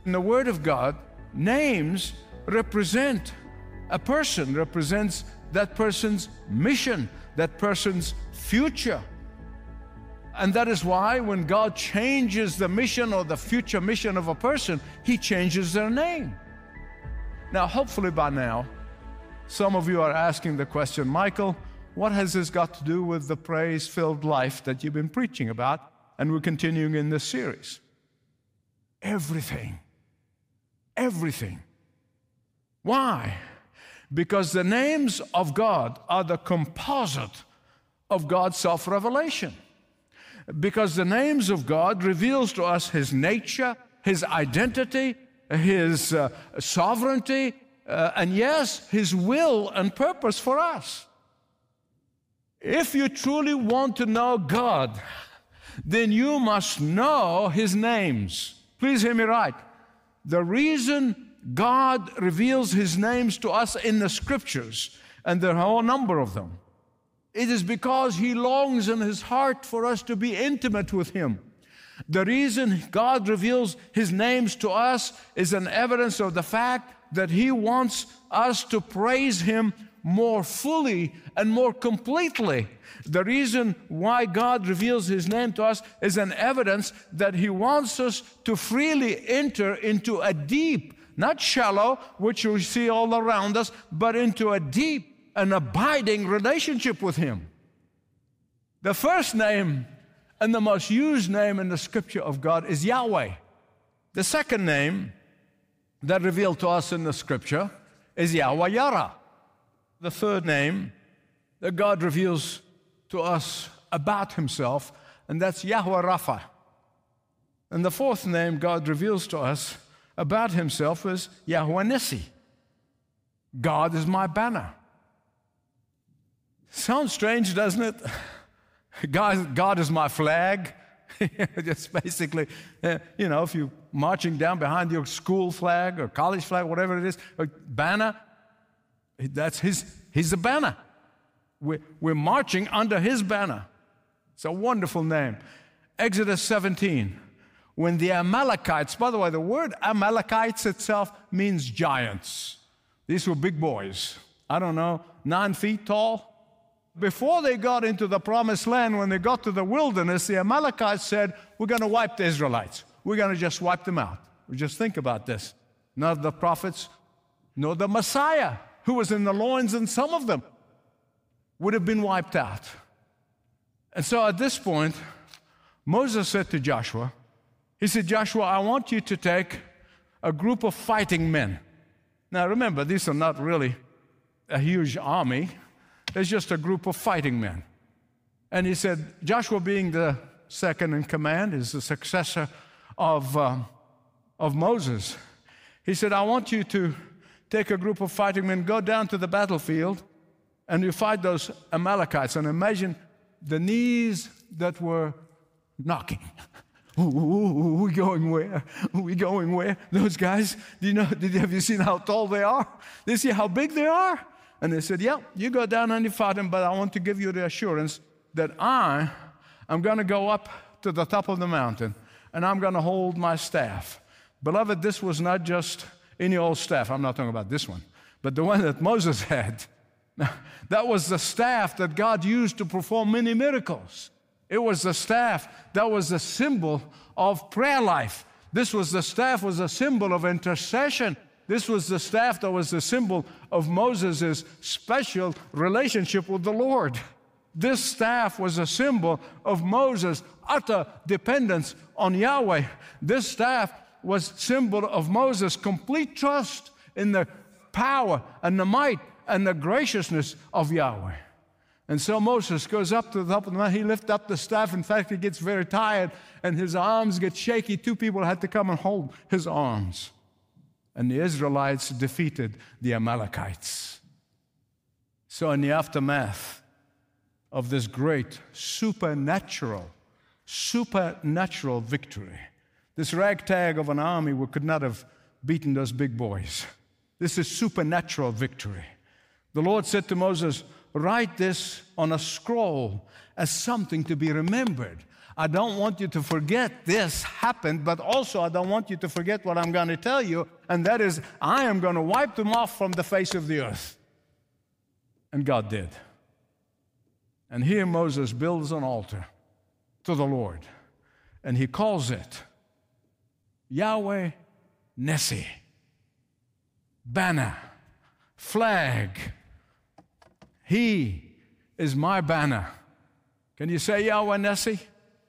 In the Word of God, names represent a person, represents that person's mission, that person's future. And that is why when God changes the mission or the future mission of a person, He changes their name. Now, hopefully by now, some of you are asking the question, Michael, what has this got to do with the praise-filled life that you've been preaching about? And we're continuing in this series. Everything. Everything. Why? Because the names of God are the composite of God's self-revelation. Because the names of God reveals to us His nature, His identity, His sovereignty, and yes, His will and purpose for us. If you truly want to know God, then you must know His names. Please hear me right. The reason God reveals His names to us in the Scriptures, and there are a whole number of them, it is because He longs in His heart for us to be intimate with Him. The reason God reveals His names to us is an evidence of the fact that He wants us to praise Him more fully and more completely. The reason why God reveals His name to us is an evidence that He wants us to freely enter into a deep, not shallow, which we see all around us, but into a deep and abiding relationship with Him. The first name and the most used name in the Scripture of God is Yahweh. The second name that revealed to us in the Scripture is Yahweh Yara. The third name that God reveals to us about Himself, and that's Yahweh Rapha. And the fourth name God reveals to us about Himself is Yahweh Nissi. God is my banner. Sounds strange, doesn't it? God is my flag. Just basically, if you're marching down behind your school flag or college flag, whatever it is, a banner, that's He's the banner. We're marching under His banner. It's a wonderful name. Exodus 17, when the Amalekites, by the way, the word Amalekites itself means giants. These were big boys. 9 feet tall. Before they got into the promised land, when they got to the wilderness, the Amalekites said, we're going to wipe the Israelites. We're going to just wipe them out. We just think about this. Not the prophets, nor the Messiah, who was in the loins, and some of them would have been wiped out. And so at this point, Moses said to Joshua, he said, Joshua, I want you to take a group of fighting men. Now remember, these are not really a huge army. There's just a group of fighting men. And he said, Joshua being the second in command, is the successor of Moses. He said, I want you to take a group of fighting men, go down to the battlefield, and you fight those Amalekites. And imagine the knees that were knocking. We going where? We going where? Those guys, have you seen how tall they are? Did you see how big they are? And they said, yeah, you go down and you fight them, but I want to give you the assurance that I'm going to go up to the top of the mountain, and I'm going to hold my staff. Beloved, this was not just any old staff. I'm not talking about this one, but the one that Moses had. That was the staff that God used to perform many miracles. It was the staff that was the symbol of prayer life. This was the staff was a symbol of intercession. This was the staff that was the symbol of Moses' special relationship with the Lord. This staff was a symbol of Moses' utter dependence on Yahweh. This staff was symbol of Moses' complete trust in the power and the might and the graciousness of Yahweh. And so Moses goes up to the top of the mountain. He lifts up the staff. In fact, he gets very tired, and his arms get shaky. 2 people had to come and hold his arms. And the Israelites defeated the Amalekites. So in the aftermath of this great supernatural victory, this ragtag of an army could not have beaten those big boys. This is supernatural victory. The Lord said to Moses, write this on a scroll as something to be remembered. I don't want you to forget this happened, but also I don't want you to forget what I'm going to tell you, and that is, I am going to wipe them off from the face of the earth. And God did. And here Moses builds an altar to the Lord, and he calls it Yahweh Nissi, banner, flag. He is my banner. Can you say Yahweh Nissi?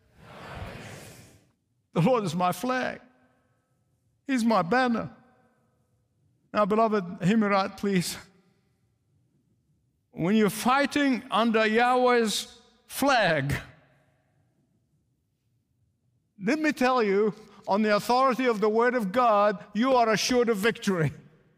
The Lord is my flag. He's my banner. Now, beloved, hear me right, please. When you're fighting under Yahweh's flag, let me tell you, on the authority of the Word of God, you are assured of victory.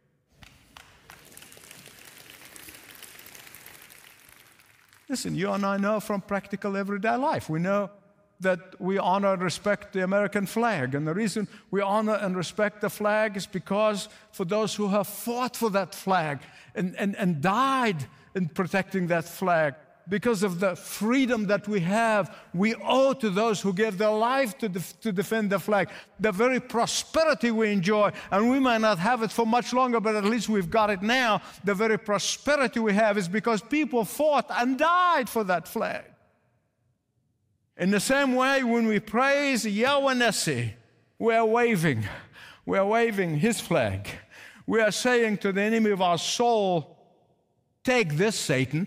Listen, you and I know from practical everyday life. We know that we honor and respect the American flag. And the reason we honor and respect the flag is because for those who have fought for that flag and died in protecting that flag, because of the freedom that we have, we owe to those who gave their life to defend the flag. The very prosperity we enjoy, and we might not have it for much longer, but at least we've got it now. The very prosperity we have is because people fought and died for that flag. In the same way, when we praise Yahweh Nissi, we are waving His flag. We are saying to the enemy of our soul, take this, Satan.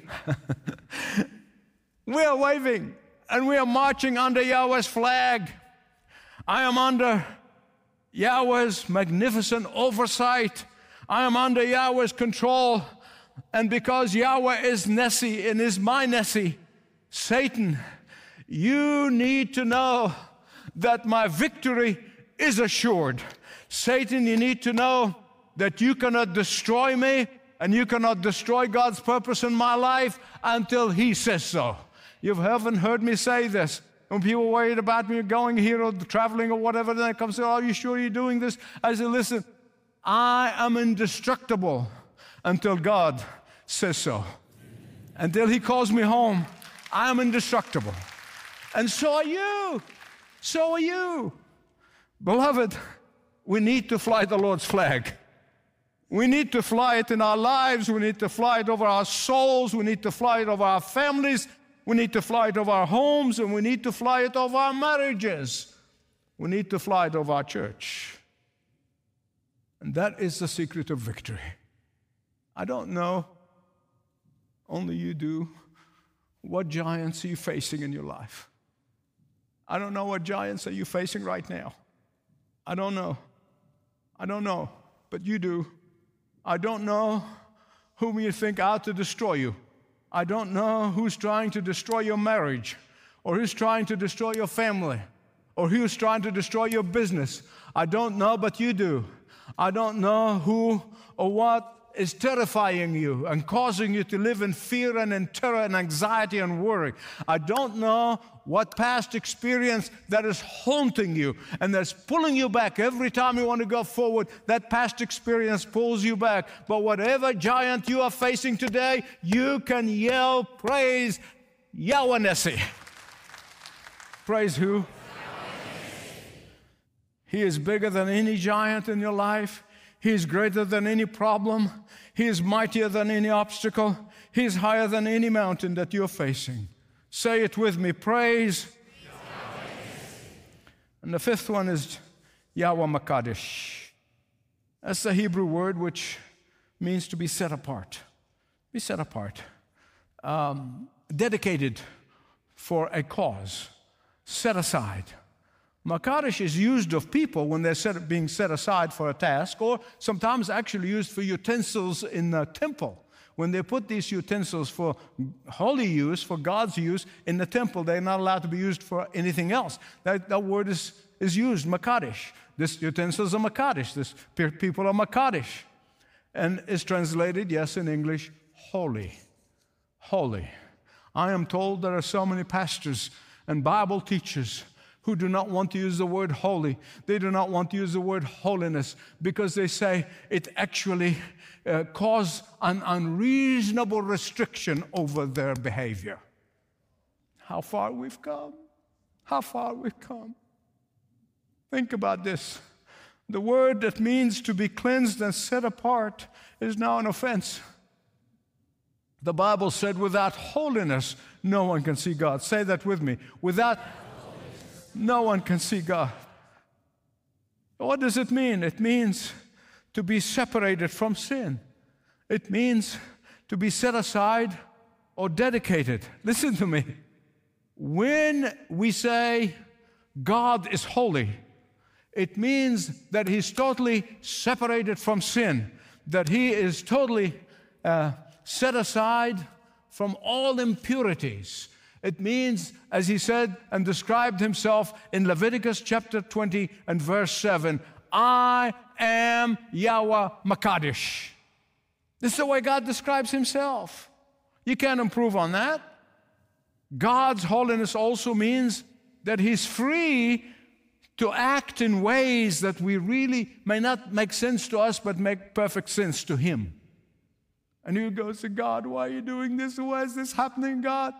We are waving, and we are marching under Yahweh's flag. I am under Yahweh's magnificent oversight. I am under Yahweh's control. And because Yahweh is Nissi and is my Nissi, Satan, you need to know that my victory is assured. Satan, you need to know that you cannot destroy me and you cannot destroy God's purpose in my life until He says so. You haven't heard me say this. When people worried about me going here or traveling or whatever, then they come and say, are you sure you're doing this? I say, listen, I am indestructible until God says so. Until He calls me home, I am indestructible. And so are you. So are you. Beloved, we need to fly the Lord's flag. We need to fly it in our lives. We need to fly it over our souls. We need to fly it over our families. We need to fly it over our homes. And we need to fly it over our marriages. We need to fly it over our church. And that is the secret of victory. I don't know, only you do, what giants are you facing in your life. I don't know what giants are you facing right now. I don't know. I don't know, but you do. I don't know whom you think out to destroy you. I don't know who's trying to destroy your marriage, or who's trying to destroy your family, or who's trying to destroy your business. I don't know, but you do. I don't know who or what is terrifying you and causing you to live in fear and in terror and anxiety and worry. I don't know what past experience that is haunting you and that's pulling you back. Every time you want to go forward, that past experience pulls you back. But whatever giant you are facing today, you can yell, praise Yahweh Nissi. Praise who? He is bigger than any giant in your life. He is greater than any problem. He is mightier than any obstacle. He is higher than any mountain that you're facing. Say it with me, praise. And the fifth one is Yahweh Makadesh. That's the Hebrew word which means to be set apart. Be set apart. Dedicated for a cause. Set aside. Makadesh is used of people when they're being set aside for a task, or sometimes actually used for utensils in the temple. When they put these utensils for holy use, for God's use in the temple, they're not allowed to be used for anything else. That word is used, Makadesh. This utensils are Makadesh. This people are Makadesh. And it's translated, yes, in English, holy. Holy. I am told there are so many pastors and Bible teachers who do not want to use the word holy. They do not want to use the word holiness because they say it actually causes an unreasonable restriction over their behavior. How far we've come. How far we've come. Think about this. The word that means to be cleansed and set apart is now an offense. The Bible said, without holiness, no one can see God. Say that with me. Without holiness, no one can see God. What does it mean? It means to be separated from sin. It means to be set aside or dedicated. Listen to me. When we say God is holy, it means that He's totally separated from sin, that He is totally set aside from all impurities. It means, as He said and described Himself in Leviticus chapter 20 and verse 7, I am Yahweh Makadesh. This is the way God describes Himself. You can't improve on that. God's holiness also means that He's free to act in ways that we really may not make sense to us, but make perfect sense to Him. And you go to God, why are you doing this? Why is this happening, God?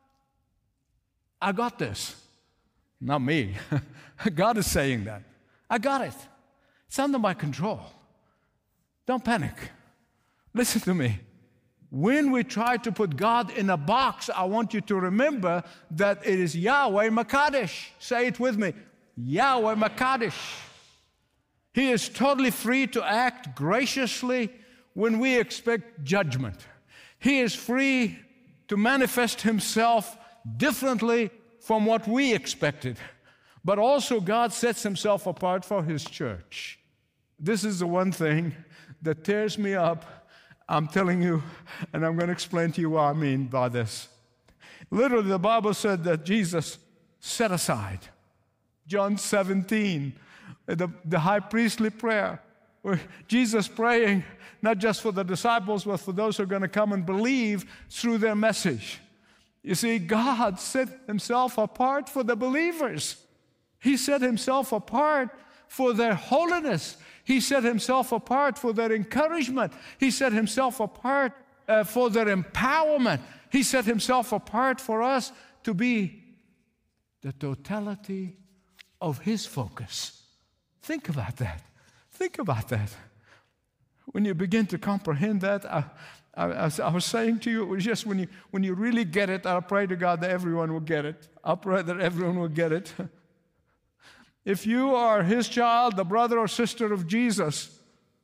I got this. Not me. God is saying that. I got it. It's under my control. Don't panic. Listen to me. When we try to put God in a box, I want you to remember that it is Yahweh Makadesh. Say it with me. Yahweh Makadesh. He is totally free to act graciously when we expect judgment. He is free to manifest Himself differently from what we expected. But also God sets Himself apart for His church. This is the one thing that tears me up. I'm telling you, and I'm going to explain to you what I mean by this. Literally, the Bible said that Jesus set aside. John 17, the high priestly prayer, where Jesus praying not just for the disciples, but for those who are going to come and believe through their message. You see, God set Himself apart for the believers. He set Himself apart for their holiness. He set Himself apart for their encouragement. He set Himself apart for their empowerment. He set Himself apart for us to be the totality of His focus. Think about that. Think about that. When you begin to comprehend that, I was saying to you, it was just when you really get it, I pray to God that everyone will get it. I pray that everyone will get it. If you are His child, the brother or sister of Jesus,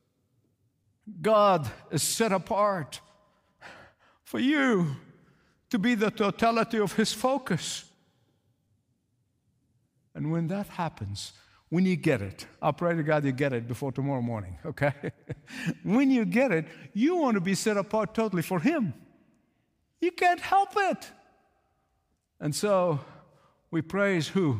God is set apart for you to be the totality of His focus. And when that happens, when you get it, I pray to God you get it before tomorrow morning, okay? When you get it, you want to be set apart totally for Him. You can't help it. And so we praise who?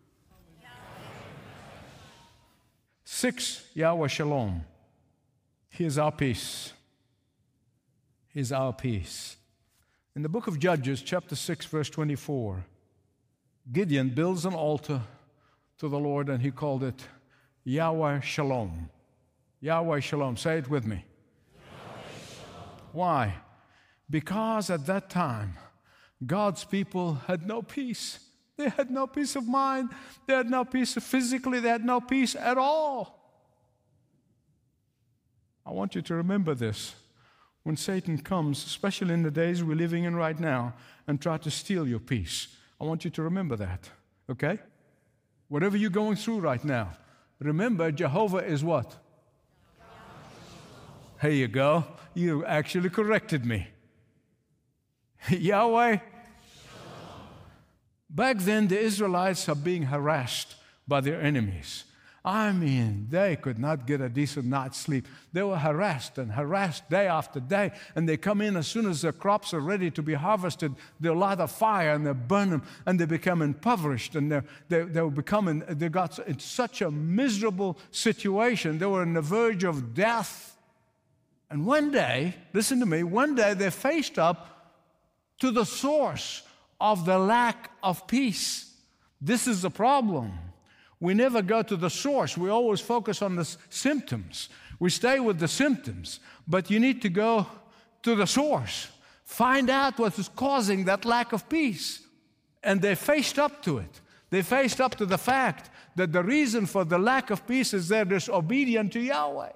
6, Yahweh Shalom. He is our peace. He is our peace. In the book of Judges, chapter 6, verse 24, Gideon builds an altar to the Lord, and he called it Yahweh Shalom. Yahweh Shalom. Say it with me. Yahweh Shalom. Why? Because at that time, God's people had no peace. They had no peace of mind. They had no peace physically. They had no peace at all. I want you to remember this. When Satan comes, especially in the days we're living in right now, and try to steal your peace, I want you to remember that, okay? Whatever you're going through right now, remember Jehovah is what? Here you go. You actually corrected me. Yahweh. Back then, the Israelites are being harassed by their enemies. I mean, they could not get a decent night's sleep. They were harassed and harassed day after day. And they come in as soon as their crops are ready to be harvested, they'll light a fire and they'll burn them, and they become impoverished. And they got in such a miserable situation. They were on the verge of death. And one day, listen to me, one day they faced up to the source of the lack of peace. This is the problem. We never go to the source. We always focus on the symptoms. We stay with the symptoms, but you need to go to the source. Find out what is causing that lack of peace. And they faced up to it. They faced up to the fact that the reason for the lack of peace is they're disobedient to Yahweh.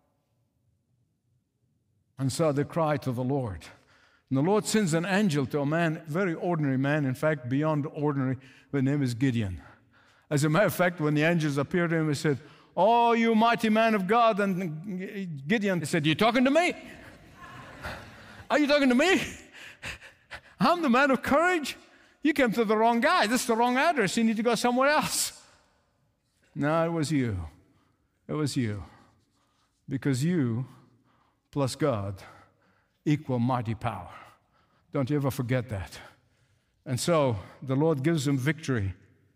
And so they cry to the Lord. And the Lord sends an angel to a man, very ordinary man, in fact, beyond ordinary. The name is Gideon. As a matter of fact, when the angels appeared to him, he said, "Oh, you mighty man of God." And Gideon said, "You talking to me? Are you talking to me? I'm the man of courage. You came to the wrong guy. This is the wrong address. You need to go somewhere else." No, it was you. It was you. Because you plus God equal mighty power. Don't you ever forget that. And so the Lord gives them victory.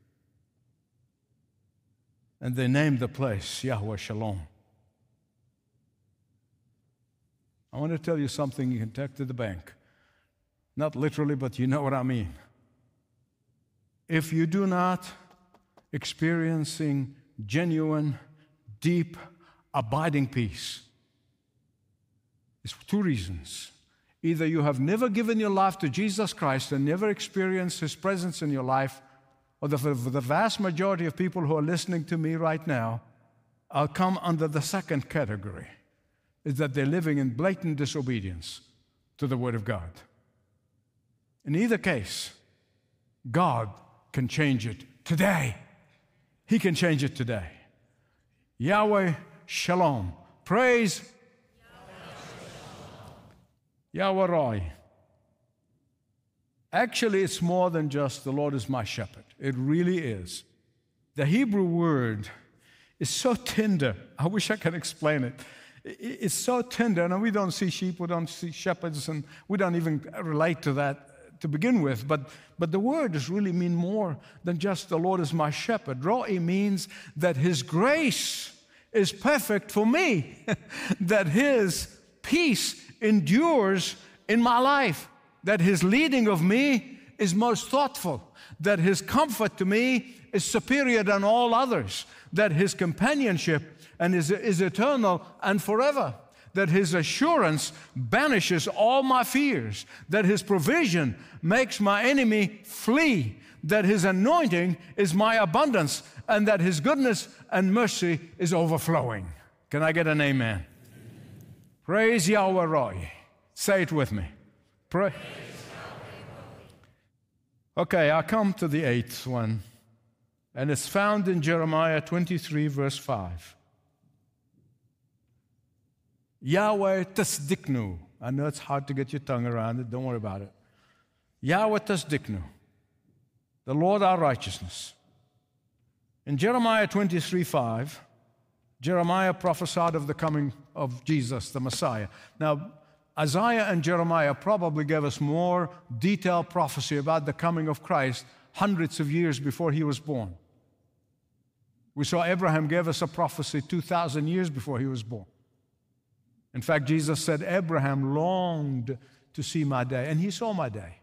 And they named the place Yahweh Shalom. I want to tell you something you can take to the bank. Not literally, but you know what I mean. If you do not experiencing genuine, deep, abiding peace, it's for two reasons. Either you have never given your life to Jesus Christ and never experienced His presence in your life, or the vast majority of people who are listening to me right now will come under the second category, is that they're living in blatant disobedience to the Word of God. In either case, God can change it today. He can change it today. Yahweh Shalom. Praise Yahweh Roy. Actually, it's more than just the Lord is my shepherd. It really is. The Hebrew word is so tender. I wish I could explain it. It's so tender. And we don't see sheep, we don't see shepherds, and we don't even relate to that to begin with. But the word does really mean more than just the Lord is my shepherd. Ro'i means that His grace is perfect for me, that His peace endures in my life, that His leading of me is most thoughtful, that His comfort to me is superior than all others, that His companionship and is eternal and forever, that His assurance banishes all my fears, that His provision makes my enemy flee, that His anointing is my abundance, and that His goodness and mercy is overflowing. Can I get an amen? Praise Yahweh Roy. Say it with me. Praise Okay, I come to the eighth one, and it's found in Jeremiah 23, verse 5. Yahweh tasdiknu. I know it's hard to get your tongue around it. Don't worry about it. Yahweh tasdiknu. The Lord our righteousness. In Jeremiah 23, 5, Jeremiah prophesied of the coming of Jesus, the Messiah. Now, Isaiah and Jeremiah probably gave us more detailed prophecy about the coming of Christ hundreds of years before He was born. We saw Abraham gave us a prophecy 2,000 years before he was born. In fact, Jesus said, Abraham longed to see my day, and he saw my day.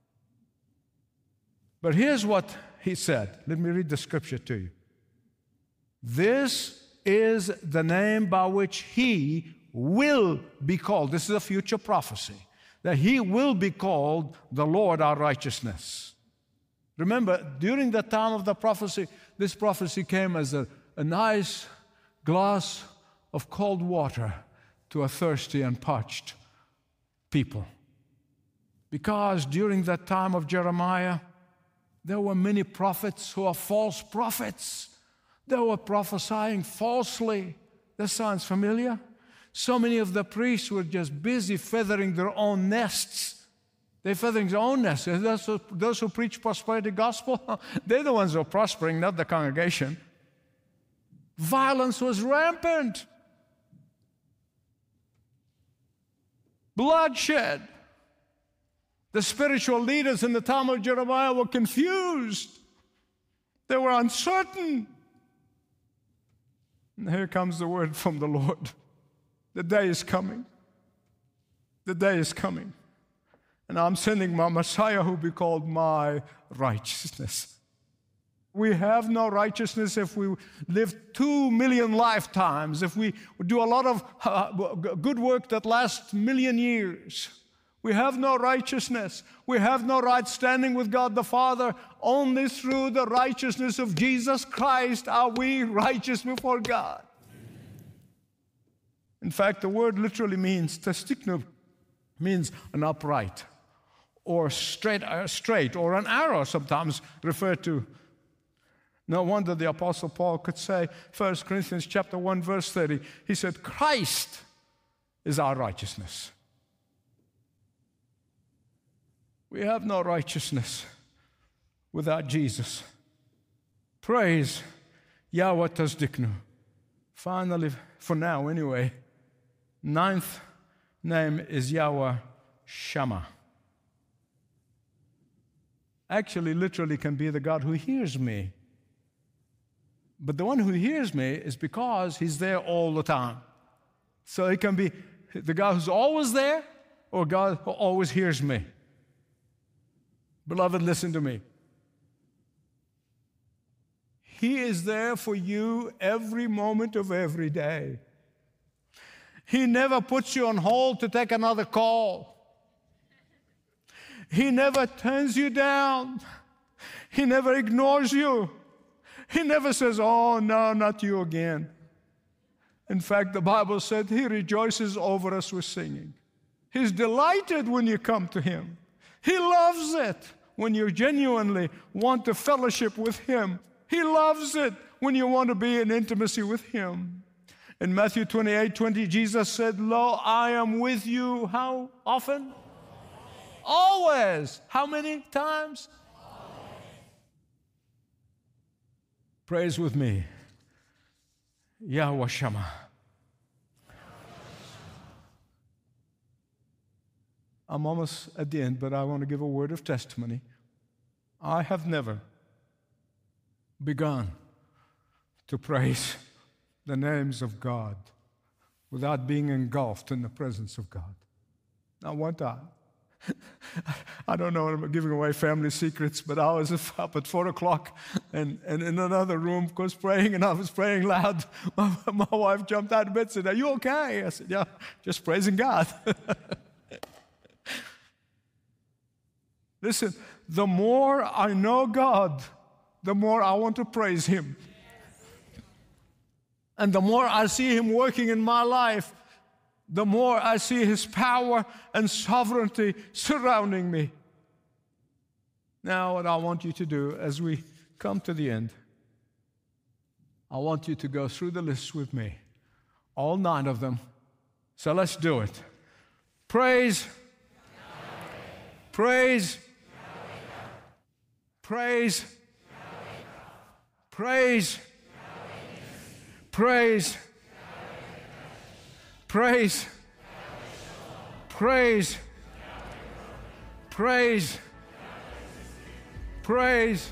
But here's what he said. Let me read the scripture to you. This is the name by which He will be called. This is a future prophecy, that He will be called the Lord our righteousness. Remember, during the time of the prophecy, this prophecy came as a nice glass of cold water to a thirsty and parched people. Because during that time of Jeremiah, there were many prophets who are false prophets. They were prophesying falsely. That sounds familiar? So many of the priests were just busy feathering their own nests. They're feathering their own nests. Those who preach prosperity gospel, they're the ones who are prospering, not the congregation. Violence was rampant. Bloodshed. The spiritual leaders in the time of Jeremiah were confused. They were uncertain. And here comes the word from the Lord. The day is coming. The day is coming. And I'm sending my Messiah who will be called my righteousness. We have no righteousness if we live 2 million lifetimes, if we do a lot of good work that lasts 1 million years. We have no righteousness. We have no right standing with God the Father. Only through the righteousness of Jesus Christ are we righteous before God. In fact, the word literally means, testikno, means an upright or straight, or an arrow sometimes referred to. No wonder the Apostle Paul could say, 1 Corinthians chapter 1, verse 30, he said, Christ is our righteousness. We have no righteousness without Jesus. Praise Yahweh Tasdiknu. Finally, for now anyway, 9th name is Yahweh Shammah. Actually, literally can be the God who hears me. But the one who hears me is because he's there all the time. So it can be the God who's always there or God who always hears me. Beloved, listen to me. He is there for you every moment of every day. He never puts you on hold to take another call. He never turns you down. He never ignores you. He never says, oh, no, not you again. In fact, the Bible said he rejoices over us with singing. He's delighted when you come to him. He loves it when you genuinely want to fellowship with him. He loves it when you want to be in intimacy with him. In Matthew 28:20, Jesus said, lo, I am with you. How often? Always. How many times? Praise with me, Yahweh Shammah. I'm almost at the end, but I want to give a word of testimony. I have never begun to praise the names of God without being engulfed in the presence of God. Not one time. I don't know, I'm giving away family secrets, but I was up at 4 o'clock and in another room, of course, praying, and I was praying loud. My wife jumped out of bed and said, are you okay? I said, yeah, just praising God. Listen, the more I know God, the more I want to praise him. And the more I see him working in my life, the more I see his power and sovereignty surrounding me. Now, what I want you to do as we come to the end, I want you to go through the list with me, all 9 of them. So let's do it. Praise, praise, praise, praise, praise, praise, praise, praise, praise.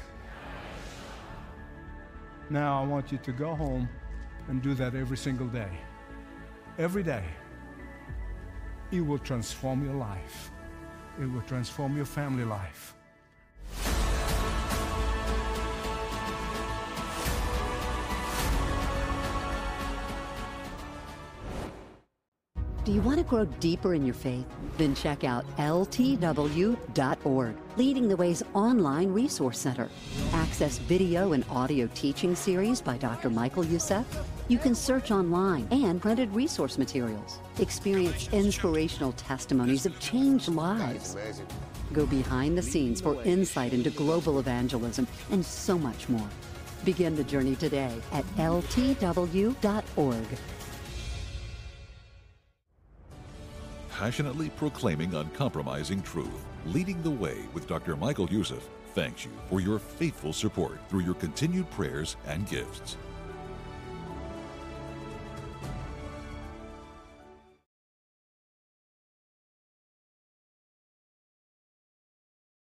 Now I want you to go home and do that every single day. Every day. It will transform your life. It will transform your family life. Do you want to grow deeper in your faith? Then check out ltw.org, Leading the Way's online resource center. Access video and audio teaching series by Dr. Michael Youssef. You can search online and printed resource materials. Experience inspirational testimonies of changed lives. Go behind the scenes for insight into global evangelism and so much more. Begin the journey today at ltw.org. Passionately proclaiming uncompromising truth, Leading the Way with Dr. Michael Youssef thanks you for your faithful support through your continued prayers and gifts.